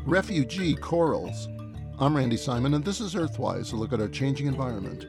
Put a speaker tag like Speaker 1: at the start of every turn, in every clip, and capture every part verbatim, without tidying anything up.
Speaker 1: Refugee corals. I'm Randy Simon, and this is Earthwise, a look at our changing environment.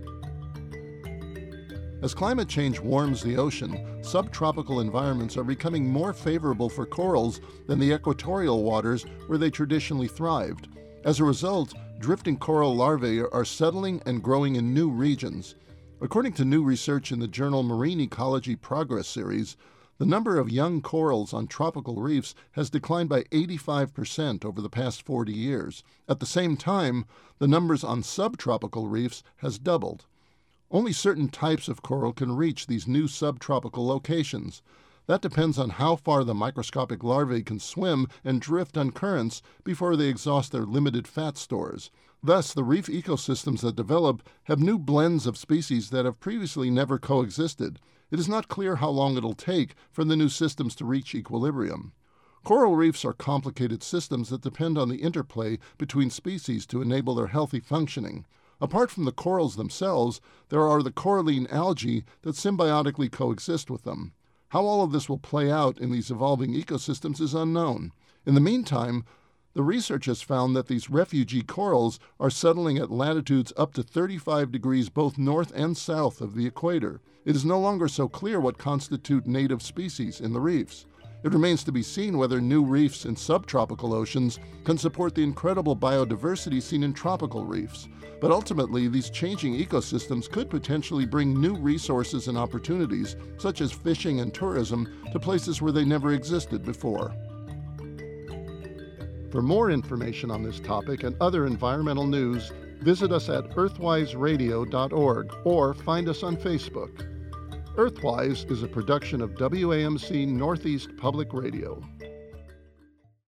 Speaker 1: As climate change warms the ocean, subtropical environments are becoming more favorable for corals than the equatorial waters where they traditionally thrived. As a result, drifting coral larvae are settling and growing in new regions. According to new research in the journal Marine Ecology Progress Series, the number of young corals on tropical reefs has declined by eighty-five percent over the past forty years. At the same time, the numbers on subtropical reefs has doubled. Only certain types of coral can reach these new subtropical locations. That depends on how far the microscopic larvae can swim and drift on currents before they exhaust their limited fat stores. Thus, the reef ecosystems that develop have new blends of species that have previously never coexisted. It is not clear how long it'll take for the new systems to reach equilibrium. Coral reefs are complicated systems that depend on the interplay between species to enable their healthy functioning. Apart from the corals themselves, there are the coralline algae that symbiotically coexist with them. How all of this will play out in these evolving ecosystems is unknown. In the meantime, the research has found that these refugee corals are settling at latitudes up to thirty-five degrees both north and south of the equator. It is no longer so clear what constitute native species in the reefs. It remains to be seen whether new reefs in subtropical oceans can support the incredible biodiversity seen in tropical reefs. But ultimately, these changing ecosystems could potentially bring new resources and opportunities, such as fishing and tourism, to places where they never existed before. For more information on this topic and other environmental news, visit us at earthwise radio dot org or find us on Facebook. Earthwise is a production of W A M C Northeast Public Radio.